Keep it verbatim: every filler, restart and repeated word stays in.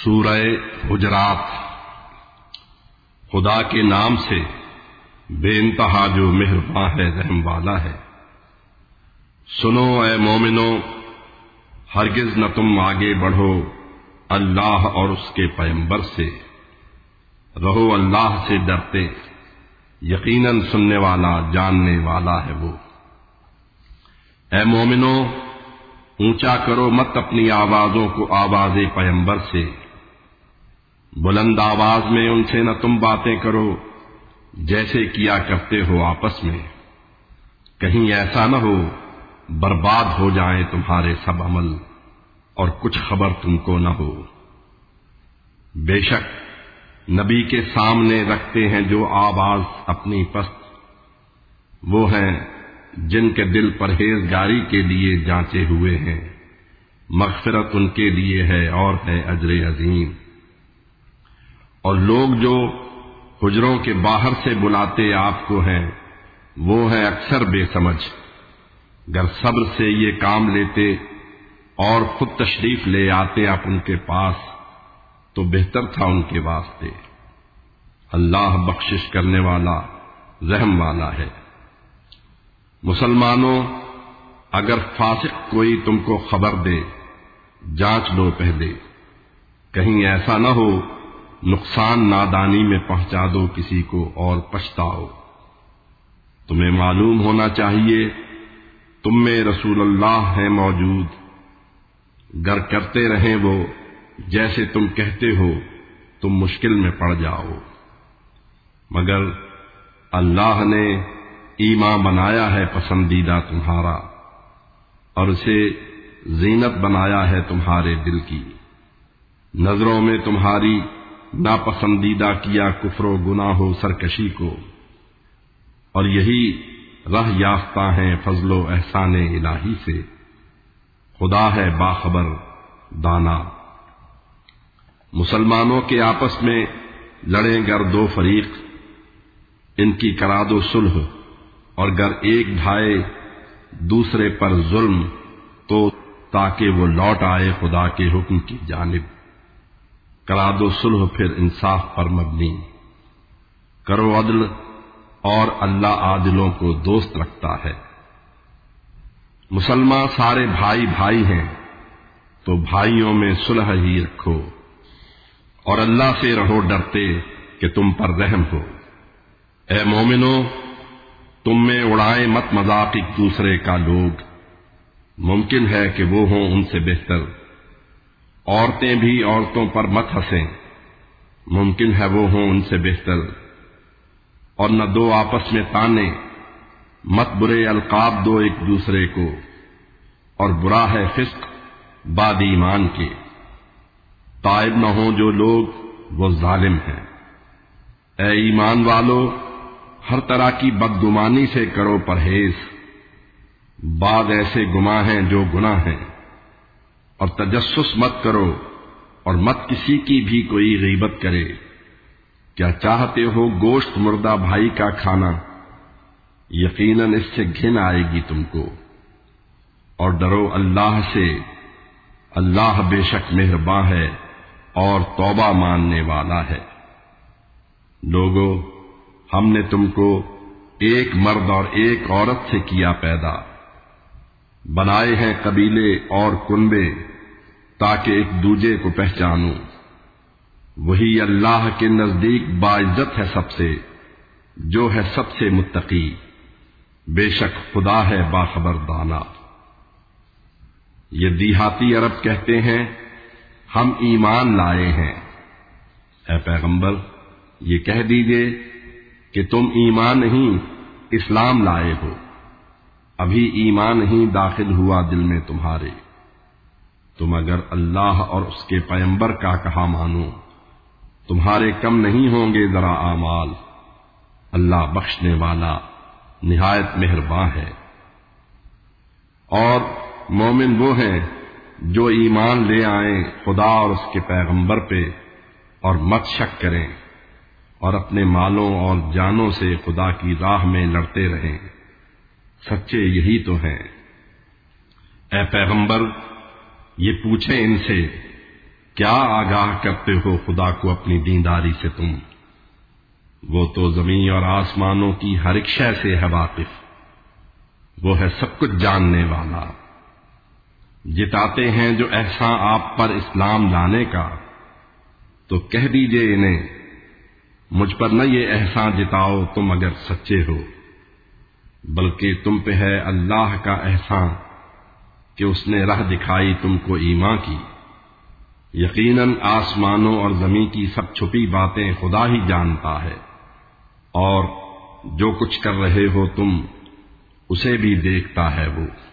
سورہ حجرات۔ خدا کے نام سے بے انتہا جو مہرباں ہے، رحم والا ہے۔ سنو اے مومنو، ہرگز نہ تم آگے بڑھو اللہ اور اس کے پیغمبر سے، رہو اللہ سے ڈرتے، یقیناً سننے والا جاننے والا ہے وہ۔ اے مومنو، اونچا کرو مت اپنی آوازوں کو آواز پیغمبر سے، بلند آواز میں ان سے نہ تم باتیں کرو جیسے کیا کرتے ہو آپس میں، کہیں ایسا نہ ہو برباد ہو جائیں تمہارے سب عمل اور کچھ خبر تم کو نہ ہو۔ بے شک نبی کے سامنے رکھتے ہیں جو آواز اپنی پست، وہ ہیں جن کے دل پرہیزگاری کے لیے جانچے ہوئے ہیں، مغفرت ان کے لیے ہے اور ہے اجر عظیم۔ اور لوگ جو حجروں کے باہر سے بلاتے آپ کو ہیں، وہ ہیں اکثر بے سمجھ۔ گر صبر سے یہ کام لیتے اور خود تشریف لے آتے آپ ان کے پاس تو بہتر تھا ان کے واسطے۔ اللہ بخشش کرنے والا رحم والا ہے۔ مسلمانوں، اگر فاسق کوئی تم کو خبر دے، جانچ لو پہلے، کہیں ایسا نہ ہو نقصان نادانی میں پہنچا دو کسی کو اور پچھتاؤ۔ تمہیں معلوم ہونا چاہیے تم میں رسول اللہ ہیں موجود، گر کرتے رہیں وہ جیسے تم کہتے ہو تم مشکل میں پڑ جاؤ۔ مگر اللہ نے ایمان بنایا ہے پسندیدہ تمہارا، اور اسے زینت بنایا ہے تمہارے دل کی، نظروں میں تمہاری ناپسندیدہ کیا کفر و گناہ و سرکشی کو، اور یہی راہ یافتہ ہیں فضل و احسان الہی سے۔ خدا ہے باخبر دانا۔ مسلمانوں کے آپس میں لڑیں گر دو فریق، ان کی کرا دو صلح، اور گر ایک ڈھائے دوسرے پر ظلم تو تاکہ وہ لوٹ آئے خدا کے حکم کی جانب، کرا دو صلح پھر انصاف پر مبنی، کرو عدل اور اللہ عادلوں کو دوست رکھتا ہے۔ مسلمان سارے بھائی بھائی ہیں تو بھائیوں میں صلح ہی رکھو، اور اللہ سے رہو ڈرتے کہ تم پر رحم ہو۔ اے مومنو، تم میں اڑائیں مت مذاق ایک دوسرے کا لوگ، ممکن ہے کہ وہ ہوں ان سے بہتر۔ عورتیں بھی عورتوں پر مت ہنسیں، ممکن ہے وہ ہوں ان سے بہتر۔ اور نہ دو آپس میں تانے، مت برے القاب دو ایک دوسرے کو، اور برا ہے فسق بعد ایمان کے۔ تائب نہ ہوں جو لوگ وہ ظالم ہیں۔ اے ایمان والو، ہر طرح کی بدگمانی سے کرو پرہیز، بعض ایسے گناہ ہیں جو گناہ ہیں، اور تجسس مت کرو، اور مت کسی کی بھی کوئی غیبت کرے۔ کیا چاہتے ہو گوشت مردہ بھائی کا کھانا؟ یقیناً اس سے گھن آئے گی تم کو۔ اور ڈرو اللہ سے، اللہ بے شک مہرباں ہے اور توبہ ماننے والا ہے۔ لوگو، ہم نے تم کو ایک مرد اور ایک عورت سے کیا پیدا، بنائے ہیں قبیلے اور کنبے تاکہ ایک دوجے کو پہچانو۔ وہی اللہ کے نزدیک باعزت ہے سب سے، جو ہے سب سے متقی، بے شک خدا ہے باخبر دانا۔ یہ دیہاتی عرب کہتے ہیں ہم ایمان لائے ہیں۔ اے پیغمبر، یہ کہہ دیجئے کہ تم ایمان نہیں اسلام لائے ہو، ابھی ایمان نہیں داخل ہوا دل میں تمہارے۔ تم اگر اللہ اور اس کے پیغمبر کا کہا مانو، تمہارے کم نہیں ہوں گے ذرا اعمال، اللہ بخشنے والا نہایت مہرباں ہے۔ اور مومن وہ ہیں جو ایمان لے آئیں خدا اور اس کے پیغمبر پہ، اور مت شک کریں، اور اپنے مالوں اور جانوں سے خدا کی راہ میں لڑتے رہیں، سچے یہی تو ہیں۔ اے پیغمبر، یہ پوچھیں ان سے کیا آگاہ کرتے ہو خدا کو اپنی دینداری سے تم؟ وہ تو زمین اور آسمانوں کی ہر ایک شے سے ہے واقف، وہ ہے سب کچھ جاننے والا۔ جتاتے ہیں جو احسان آپ پر اسلام لانے کا، تو کہہ دیجئے انہیں مجھ پر نہ یہ احسان جتاؤ تم اگر سچے ہو، بلکہ تم پہ ہے اللہ کا احسان کہ اس نے راہ دکھائی تم کو ایمان کی۔ یقیناً آسمانوں اور زمین کی سب چھپی باتیں خدا ہی جانتا ہے، اور جو کچھ کر رہے ہو تم اسے بھی دیکھتا ہے وہ۔